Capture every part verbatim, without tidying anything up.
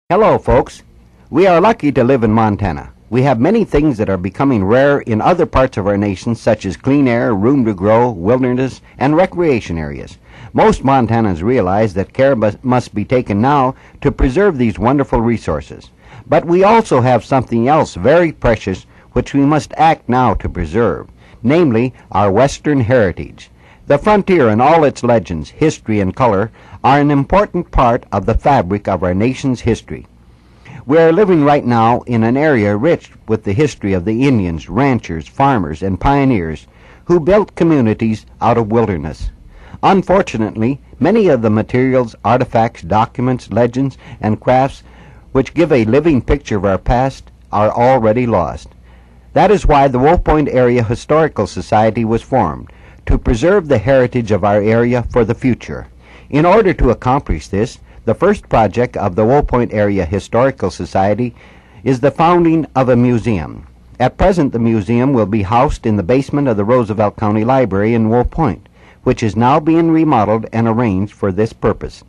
Hello, folks. We are lucky to live in Montana. We have many things that are becoming rare in other parts of our nation, such as clean air, room to grow, wilderness, and recreation areas. Most Montanans realize that care must be taken now to preserve these wonderful resources. But we also have something else very precious which we must act now to preserve, namely our Western heritage. The frontier and all its legends, history, and color are an important part of the fabric of our nation's history. We are living right now in an area rich with the history of the Indians, ranchers, farmers, and pioneers who built communities out of wilderness. Unfortunately, many of the materials, artifacts, documents, legends, and crafts which give a living picture of our past are already lost. That is why the Wolf Point Area Historical Society was formed, to preserve the heritage of our area for the future. In order to accomplish this, the first project of the Wolf Point Area Historical Society is the founding of a museum. At present, the museum will be housed in the basement of the Roosevelt County Library in Wolf Point, which is now being remodeled and arranged for this purpose.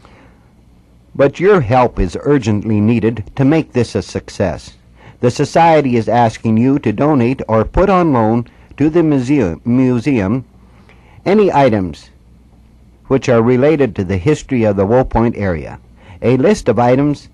But your help is urgently needed to make this a success. The Society is asking you to donate or put on loan to the museum, museum any items which are related to the history of the Wolf Point area. A list of items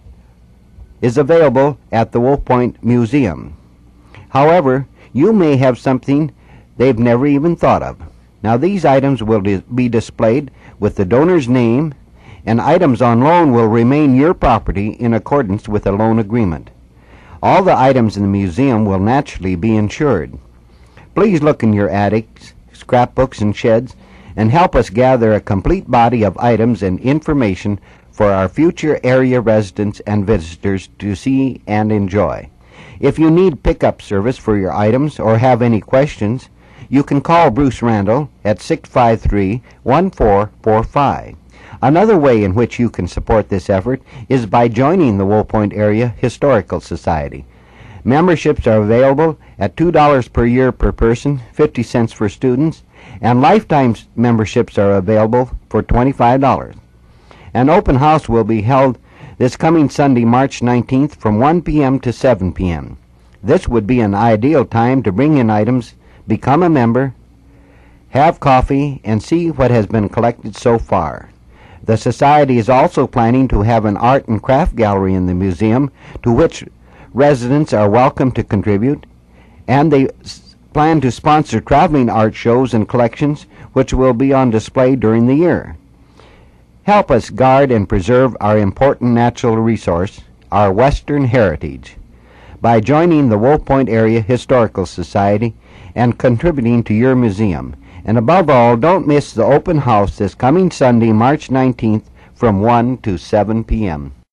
is available at the Wolf Point Museum. However, you may have something they've never even thought of. Now, these items will dis- be displayed with the donor's name, and items on loan will remain your property in accordance with the loan agreement. All the items in the museum will naturally be insured. Please look in your attics, scrapbooks, and sheds, and help us gather a complete body of items and information for our future area residents and visitors to see and enjoy. If you need pickup service for your items or have any questions, you can call Bruce Randall at six five three, one four four five. Another way in which you can support this effort is by joining the Wolf Point Area Historical Society. Memberships are available at two dollars per year per person, fifty cents for students, and lifetime memberships are available for twenty-five dollars. An open house will be held this coming Sunday, March nineteenth from one p m to seven p m This would be an ideal time to bring in items, become a member, have coffee, and see what has been collected so far. The Society is also planning to have an art and craft gallery in the museum, to which residents are welcome to contribute, and they s- plan to sponsor traveling art shows and collections which will be on display during the year. Help us guard and preserve our important natural resource, our Western heritage, by joining the Wolf Point Area Historical Society and contributing to your museum. And above all, don't miss the open house this coming Sunday, March nineteenth from one to seven p m